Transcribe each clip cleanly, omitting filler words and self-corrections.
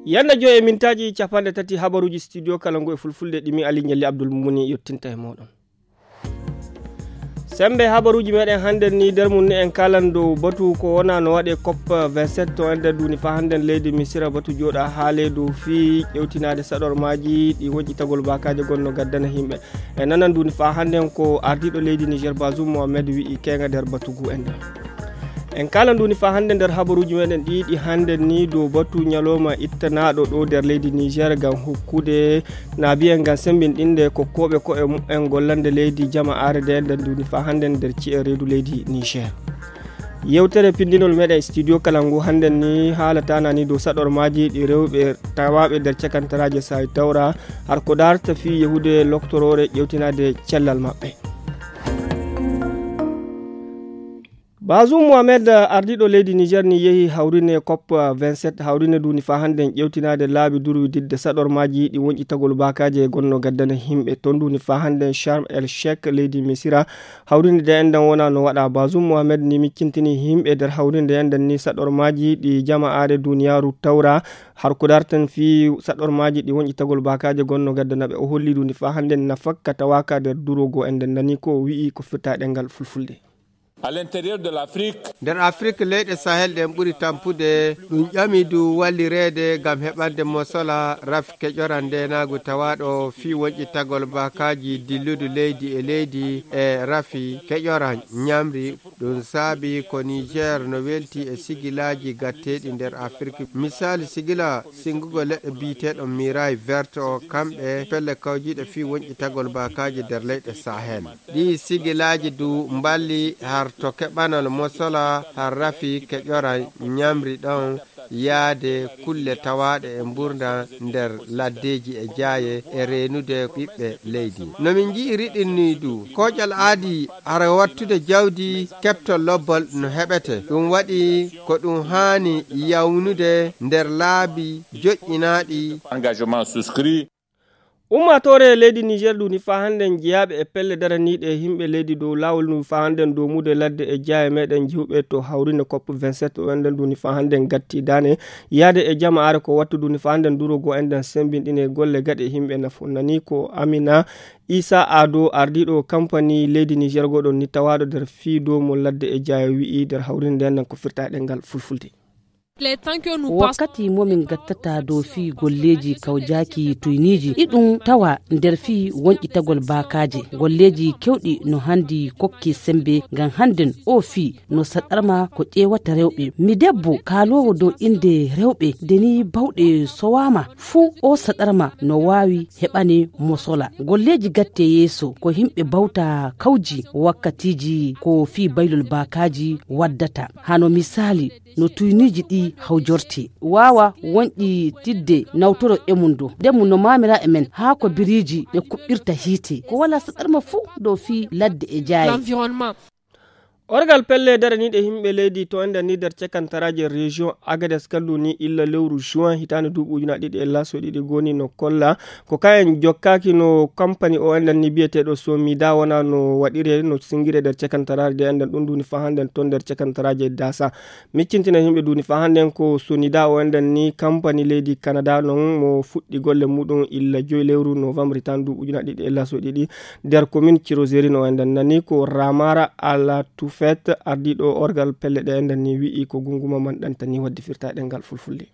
Yanda joye mintaji capande tati habaruji studio Kalangu e fulfulde dimi Ali Nyalli Abdul Mumuni yottinta e modon. Sembe habaruji meden hande ni dermun en kalando batu ko wona no wade COP 27 to ende duni fa hande leydi Misira batu joda haale do fi yewtinade sador maji di wonji tagol bakaje gonno gaddana himbe e nanan duni fa hande ko ardido leydi Niger Bazoum Mohamed wi kenga der batugu ende en kalandu ni fa hande der habaruji meden di hande ni do batu nyaloma ittanado do der leydi Niger gam hukkude na biyen gam sembin dinde ko kobe ko en gollande leydi jama'are de duni fa hande der ci redu leydi Niger yewtere pindinol meden studio Kalangu hande ni halata nani do sador maji di rewbe tawabe der cekantaraje say tawra har ko darta fi yahude loktorore yewtinade cellal mabbe. Bazoum Mohamed ardido leydi Niger ni yehi hawrine COP 27 hawrine duni fa hande yewtinade laabi duru didde sador maji di wonji tagol bakaje gonno gaddana himbe ton duni fa hande Sharm el Sheikh leydi Misira hawrine de endan wona no wada Bazoum Mohamed ni miccintini himbe der hawrine de endan ni sador maji di jama'are duniyaru tawra har ko dartan fi sador maji di wonji tagol bakaje gonno gaddana be o holli duni fa hande nafakka tawaka der durogo enden nani ko wi ko fitta dengal fulfulde. À l'intérieur de l'Afrique, dans l'Afrique, les Sahel de mburi tampude dum yamidu wallirede gam hebande mosola rafke jorande nagu tawado fi wonji tagol bakaji dilludu leydi e leydi e rafi kejoran nyamri dum sabi ko Niger no welti e sigilaji gattedi der Afrique misali sigila singugo ledde bitedo mirai verte o kambe pelle kawjide fi wonji tagol bakaji der leyde Sahel di sigilaji du mballi har to keɓanal mosola har rafi keƴora ñamri ɗon yaade kulle tawaɗe e mburda nder laddeji e jaaye e renude ɓiɓɓe leydi nomin jii riɗinni du koƴal aadi ara wattude jawdi keɓtol lobbol no heɓete ɗum waɗi ko ɗum haani yawnude nder laabi joƴƴinaɗi engagement souscrit. Ummatore leydi Niger duni fa hande jiyabe e pelle daranide himbe leydi do lawol nu fa hande do mude ladde e jaaye meden jiwbe to hawrine COP 27 wende duni fa hande gatti dane yaade e jama'are ko wattu duni fa hande durogo enden sembindine golle gade himbe nafunani ko Amina Isa Ado ardido company leydi Niger godo ni tawado der fiido mo ladde e jaaye wi der hawrine den ko firtaade ngal fulfulde. Wakkati momin gattata do fi golleji kawjaki tuyniji idum tawa nder fi wonki tagol bakaje golleji kewdi no handi kokki sembe gan handen o fi no sadarma ko ƴewata rewbe mi debbo kalowo do inde rewbe deni bawde sowama fu o sadarma no wawi hebane mosola golleji gatte yeso ko himbe bawta kawji wakkatiji ko fi baylul bakaji waddata hano misali no tuyniji di hawjorti wawa wonɗi tidde nawtoro emundo demu no mamira emen ha ko biriji be kubbirta hite ko wala sadarma fu do fi ladde e jaayi l'environnement. Orgal pelle daranide himbe leydi to enda ni der cekantaraje region Agadez kalluni illa lewru juin hitane dubu juna didi e laso didi goni no kolla ko kayen jokkaki no company o enda ni biyetedo Somida wona no wadire no singire der cekantaraje enda dum duni fa handen ton der cekantaraje dasa miccintina himbe duni fa handen ko Sonida o enda ni company leydi Canada non mo fuddi golle mudum illa joy lewru novembre tan dubu juna didi e laso didi der commune Kirozeri no enda nani ko Ramara ala tu fet ardido orgal pelle de enden ni wi ko gunguma man dantani waddi firtaade ngal fulfulde.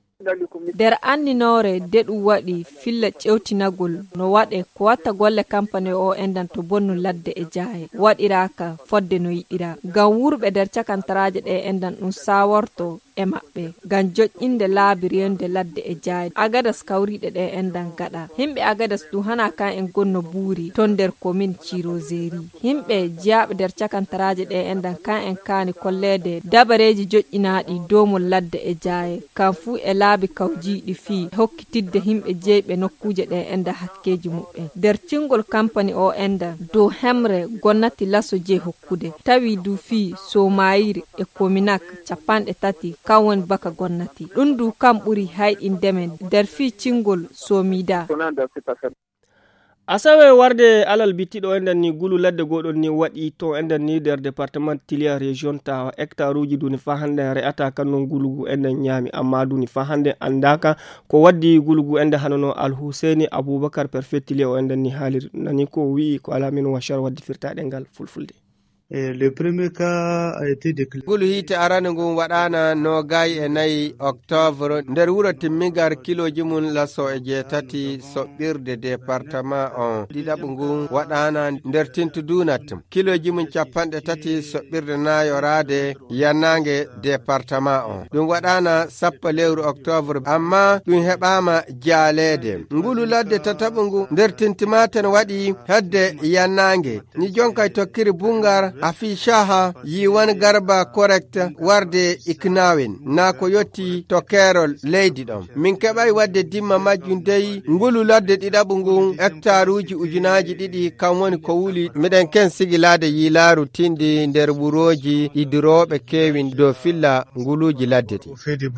Der anninore dedu wadi filla cewtinagol no wade ko watta golle company o endan to bonnu ladde e jaaye wadiraka fodde no yidira gam wurbe der cakantaraje de endan dum saworto e mabbe gam jojjinde laabiriyende ladde e jaaye Agadas kawride de endan gada himbe Agadas du hana kan en gonno buuri ton der commune Kirozeri himbe jaabe der cakantaraje de endan kan en kani kollede dabareji jojjinaadi domol ladde e jaaye kan fu e laabi kawjiidi fi hokkitidde himbe jeybe nokkuje de enda hakkeji mubbe der cingol company o enda do hemre gonnati laso je hokkude tawi du fi Somayiri e Kominak capande tati kawon baka gonnati dum du kam buri haydin demen der fi cingol Somida. asawe warde alal bittiɗo enden ni gulu ladde goɗon ni waɗi to enden ni nder département tilia région ta hectare uji duni fa hande re'ata kannon gulugu enden ñaami amma duni fa hande andaka ko waddi gulugu enden hanono Alhusaini Aboubacar perfet tilia o enden ni haalir nani ko wi'i ko alamin washar waddi firtaɗe ngal fulfulde. Le premier cas a été déclaré. Gulu hite arane ngun waɗana no gayi e nayi octobre nder wuro timmigar kiloji mum laso e jeetati soɓɓirde département on ɗiɗaɓu ngun waɗana nder tintu dunat kiloji mum capanɗe tati soɓɓirde nayorade yannangue département on ɗum waɗana sappo lewru octobre amma ɗum heɓama jaalede ngulu ladde tataɓu ngu nder tintimaten waɗi hedde yannangue ni jonkay tokkiri bungar Afishaha yiwan garba correct warde iknawin na ko yotti to kerol leydi ɗon min keɓay wadde dimma majjum dey ngulu ladde ɗiɗaɓu ngun hectare uji ujunaji ɗiɗi kam woni ko wuli miɗen ken sigilade yilaru tindi nder wuroji idiroɓe kewin dow filla nguluji ladde ɗi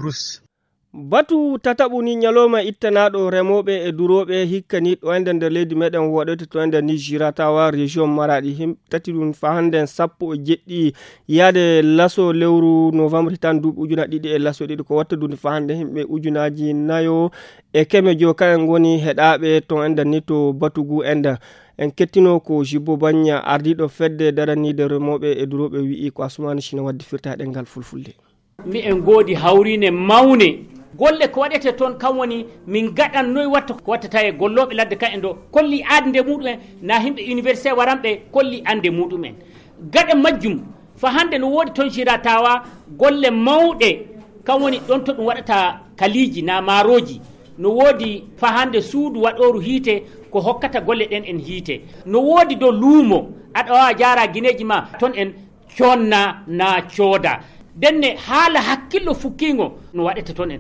batu tataɓu ni ñalowma ittanaɗo remoɓe e duroɓe hikka ni ɗo enden nder leydi meɗen waɗote to enden ni jiratawa région Maradi tati ɗum fa handen sappo e jeɗɗi yaade laso lewru novembre hitan duuɓi ujuna ɗiɗi e laso ɗiɗi ko watta dundi fa hande himɓe ujunaji nayo e keme jo kayen goni heɗaɓe to enden ni to batugu enda en kettino ko Jibbo Bagna ardiɗo fedde daranide remoɓe e duroɓe wi'i ko Asumani Chine waddi firtaɗe ngal fulfulde. Mi en godi hawrine mawne golle ko waɗete toon kam woni min gaɗan noy watta ko wattata e golloɓe ladde ka en ɗo kolli ande muɗumen na himɓe université waranɓe kolli ande muɗumen gaɗa majjum fa hande no woodi toon jiratawa golle mawɗe kam woni ɗon to ɗum waɗata kaliji na maaroji no woodi fa hande suudu waɗoru hiite ko hokkata golle ɗen en hiite no woodi dow luumo aɗa wawa jara guineji ma toon en conna na cooda denne haala hakkillo fukkingo no waɗete toon en.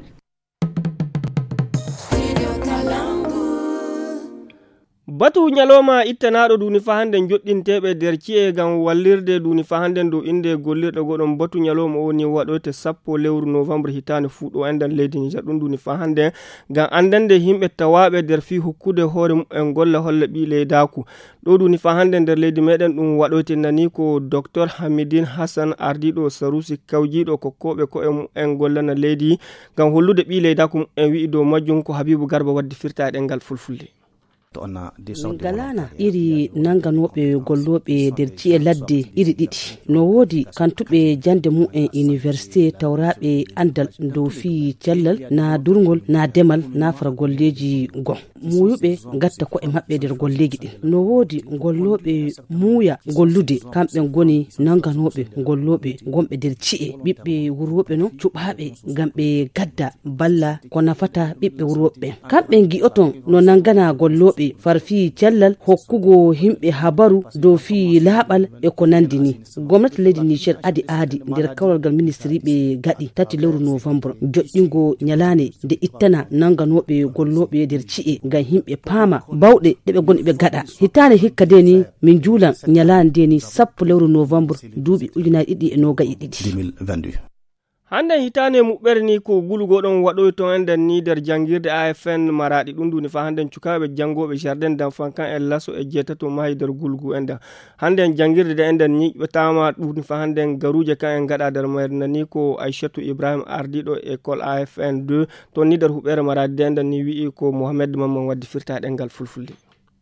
Batu ñalowma ittanaɗo duni fa hande joɗɗinteɓe nder ci'e gam wallirde duni fa hande dow inde gollirɗe goɗon batu ñalowma woni waɗoyte sappo lewru novembre hitande fuuɗo endan leydi Niger ɗum duni fa hande gam andande himɓe tawaɓe nder fi hokkude hoore mumen golla holla ɓi leydaku ɗo duni fa hande nder leydi meɗen ɗum waɗoyte nani ko docteur Hamidine Hassan ardiɗo Sarusi kawjiɗo kokkoɓe ko en gollana leydi gam hollude ɓi leydaku en wi'i dow majjum ko Habibou Garba waddi firtaɗe ngal fulfulde. min galana iri nanganoɓe golloɓe nder ci'e ladde iri ɗiɗi no woodi kantuɓe jande mumen université tawraɓe andal dow fi cellal na durgol na demal na fara golleji gon muyuɓe gatta ko'e maɓɓe nder golleji ɗin no woodi golloɓe muuya gollude kamɓe goni nanganoɓe golloɓe gonɓe nder ci'e ɓiɓɓe wuroɓe no cuɓaɓe gam ɓe gadda balla ko nafata ɓiɓɓe wuroɓe kamɓe gi'oton no nangana golloɓe farfi cellal hokkugo himɓe habaru dow fi laaɓal e ko nandi ni gomnati leydi Niger adi nder kawral ministry ɓe gaɗi 3 lewru novembre joɗɗingo ñalane nde ittana nanganoɓe golloɓe nder ci'e ngam himɓe paama bawɗe ɗeɓe goni ɓe gaɗa hitane hikka de ni min juulan ñalane de ni 10 lewru novembre duuɓi ujunaji ɗiɗi e nogayi ɗiɗi 2022 hande hitane muɓɓere ni ko gulugoɗon waɗoy to enden ni nder jangirde AFN Maradi ɗum duni fa handen cukaɓe jangoɓe jardin d'enfant kan en laso e jeetato mahi nder gulgu enden handen jangirde de enden ñiɓɓetama ɗum fa handen garuje kan en gaɗa nder mayre nani ko Aissatou Ibrahima ardiɗo école AFN 2 to ni nder huɓɓere Maradi de enden ni wi'i ko Mohamed Mamman waddi firtaɗe ngal fulfulde.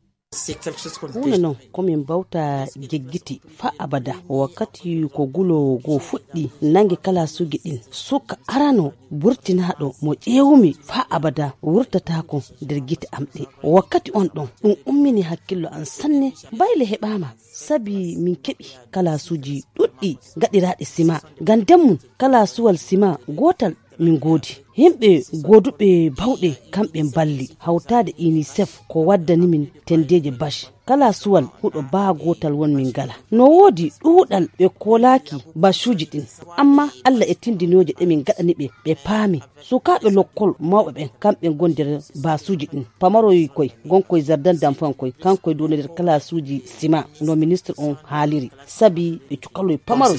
hunde non komin bawta jeggiti fa abada wakkati ko gulo go fuɗɗi nange kala sugi ɗin suka arano burtinaɗo mo ƴewumi fa abada wurtatako nder gite amɗe wakkati on ɗon ɗum ummini hakkillo an sanne bayle heɓama sabi min keɓi kala suji ɗuɗɗi gaɗiraɗe sima gandem mum kala suwal sima gotal min godi himɓe goduɓe bawɗe kamɓe balli hawtade UNICEF ko waddani min tendeje bash kala suwal huɗo baa gotal won min gala no woodi ɗuuɗal ɓe kolaki bashuji ɗin amma Allah e tindinoje ɗe min gaɗani ɓe paami sukaɓe lokkol mawɓe ɓen kamɓe gondir basuji ɗin pamaroy koy gonkoy jardin d'enfant koy kankoy do nder kala suji sima no ministre on haaliri sabi ɓe cukaloy pamaroy.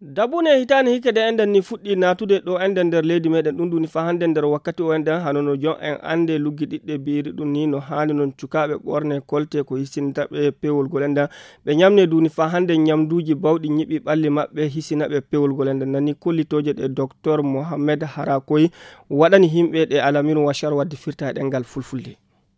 dabune hitani hikede enden ni fuɗɗi natude ɗo enden nder leydi meɗen ɗum duni fa hande nder wakkati o enden hanono jon en ande luggi ɗiɗɗe biri ɗum ni no hani non cukaɓe ɓorne kolte ko hisintaɓe pewol gol enden ɓe ñamne duni fa hande ñamduji bawɗi ñiɓi ɓalli maɓɓe hisinaɓe pewol gol enden nani kollitoje ɗe docteur Mohamed Harakoy waɗani himɓe ɗe alamiru washar wadde firta e ɗengal fulfulde.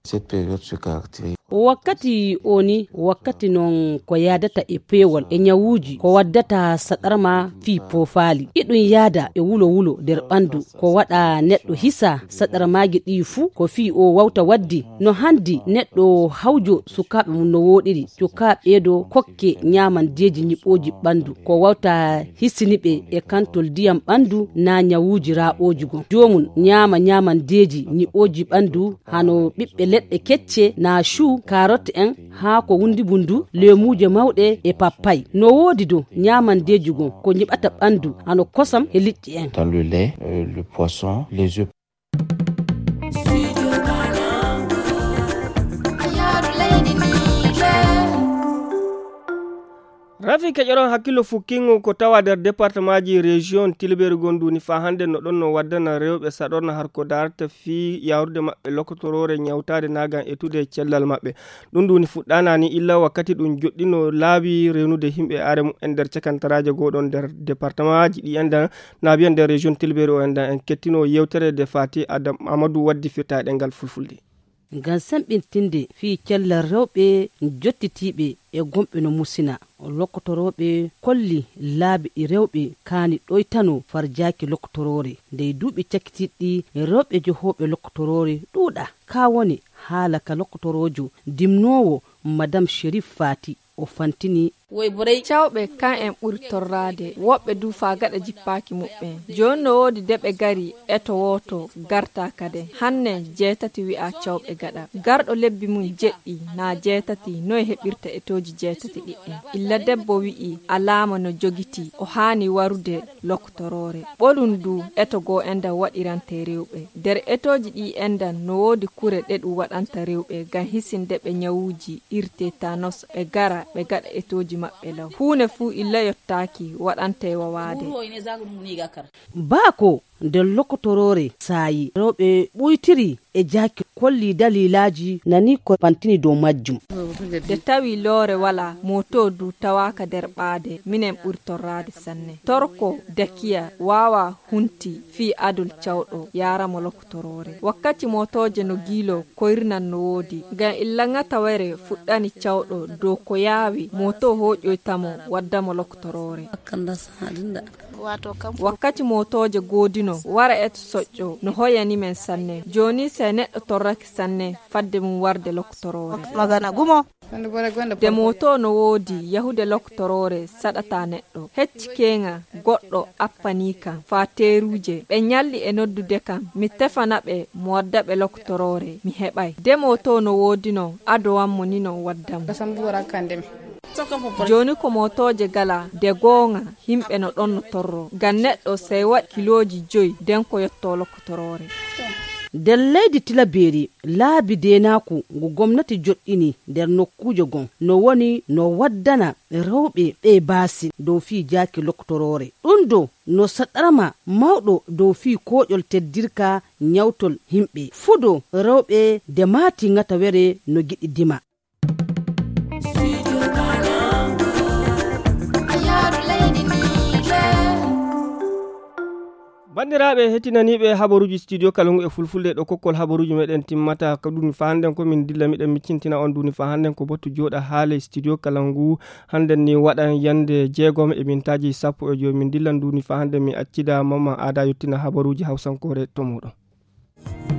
wakkati oni wakkati non ko yadata e pewol e nyawuji ko waddata saɗarma fi pofaali iɗum yaada e wulo nder ɓandu ko waɗa neɗɗo hisa saɗarmaji ɗi fuu ko fi o wawta waddi no handi neɗɗo hawjo sukaɓe mum no woɗiri cukaɓeɗo kokke nyamandeji ñiɓoji ɓandu ko wawta hissiniɓe e kantol ndiyam ɓandu na nyawuji raɓoji gon jomum nyamandeji ñiɓoji ɓandu hano ɓiɓɓe leɗɗe kecce na chou carotte en ha ko wundi bundu lemuje mawɗe e papaye no wodi do nyamandeji gon ko ñiɓata ɓandu hano kosam e liɗɗi en dans le lait, le poisson, les œufs. rafi keƴoron hakkillo fukkingo ko tawa nder département ji région tilberi gonduni fa hande no ɗon no waddana rewɓe saɗorna har ko darata fi yawrude maɓɓe lokotorore ñawtade nagan etude cellal maɓɓe ɗum duni fuɗɗanani illa wakkati ɗum joɗɗino laabi rewnude himɓe are mum en nder cakantaraje goɗon nder département ji ɗi enden naabiyan nder région tilberi o enden en kettino yewtere de fati adam amadou waddi firta e ɗengal fulfulde ngam semɓintinde fi cellal rewɓe jottitiɓe e gomɓe no musina lokotoroɓe kolli laabi ɗi rewɓe kaani ɗoytano farjaki lokotorore ndey duuɓi cakkitiɗɗi rewɓe jehoɓe lokotorore ɗuuɗa ka woni haala ka lokotorojo dimnowo madame Sherif Fati o fantini cawɓe kan en ɓuri torrade woɓɓe du fa gaɗa jippaki muɓɓen joni no wodi deɓe gari eto woto garta kade hanne jeetati wi'a cawɓe gaɗa garɗo lebbi mum jeɗɗi na jeetati noye heɓirta etoji jeetati ɗiɗɗen illa debbo wi'i alama no jogiti o hani warude lokotorore ɓolum du eto go endan waɗirante rewɓe nder etoji ɗi endan no wodi kure ɗe ɗum waɗanta rewɓe ngam hisinde ɓe nyawuji irte tanos ɓe gara ɓe gaɗa etoji maɓɓe law huune fuu illa yottaki waɗante wawade baako nder lokotorore saayi rewɓe ɓuytiri e jaki kolli dalilaji nani ko pantini dow majjum de tawi loore wala moto du tawaka nder ɓaade minen ɓuri torrade sanne torko dakiya wawa hunti fi adol cawɗo yaramo lokotorore wakkati motoje no giilo koyrnan no woodi ngam illa ngatawere fuɗɗani cawɗo dow ko yaawi moto hoƴoytamo waddamo lokotorore wakkati motoje godino wara et soƴƴo no hoyani men sanne joni se neɗɗo torraki sanne fadde mum warde lokotorore magana gumo de moto no woodi yahude lokotorore saɗata neɗɗo hecci kenga goɗɗo appani kam fa teruje ɓe ñalli e noddude kam mi tefana ɓe mo wadda ɓe lokotorore mi heɓay de moto no woodino adowanmo ni non waddamo joni ko motoje gala de gonga himɓe no ɗon no torro ngam neɗɗo sey waɗi kiloji 5 den ko yetto lokotorore nder leydi tilaberi laabi denaku ngo gomnati joɗɗini nder nokkuje gon no woni no waddana rewɓe ɓe baasi dow fi jaki lokotorore ɗum do no saɗarma mawɗo dow fi koƴol teddirka nyawtol himɓe fudo rewɓe de mati ngatawere no giɗi dima bandiraɓe hettinaniɓe habaruji studio kalungu e fulfulde ɗo kokkol habaruji meɗen timmata ko ɗum fa handen ko min dilla miɗen miccintina on duni fa handen ko bottu joɗa haale studio kalangu handen ni waɗan yande 6 e mintaji 10 min dillan duni fa handen mi accida mama ada yettina habaruji hawsankore to muɗon.